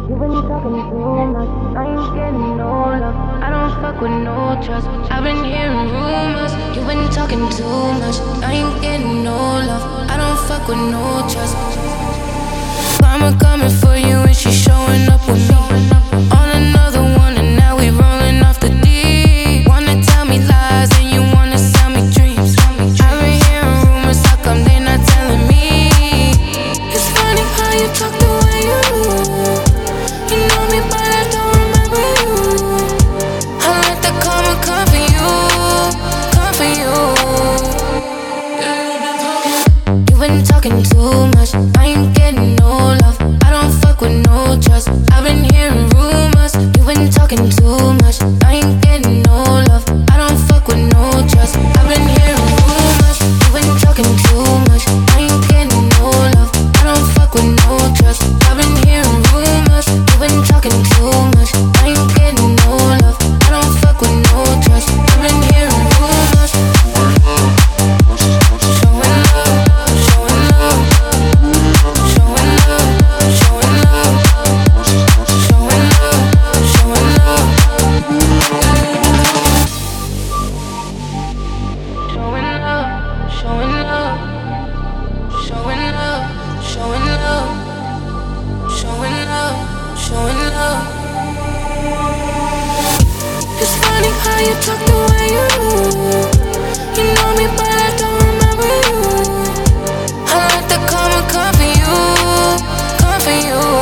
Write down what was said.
You been talking too much, I ain't getting no love. I don't fuck with no trust. I've been hearing rumors. You been talking too much, I ain't getting no love. I don't fuck with no trust. Mama coming for you and she showing up with me on another one, and now we rolling off the D. Wanna tell me lies and you wanna sell me dreams. I've been hearing rumors, how come they not telling me? It's funny how you talk the way you do. You know me but I don't remember you. I let the karma come for you, come for you. You been talking too much, I ain't getting no love. I don't fuck with no trust. I've been hearing rumors. You been talking too much, I ain't getting no love. I don't fuck with no trust. I've been hearing rumors. You been talking too much, I ain't getting no love. I don't fuck with no trust. I've been hearing rumors. You been talking too much, I ain't getting no love. I don't fuck with no trust. I've been hearing rumors. Showing love, showing love, showing love, showing love, showing love, showing love, showing love, showing love, showing love, showing love, showing love, showing love. It's funny how you talk the way you do. You know me but I don't remember you. I let the karma come for you, come for you.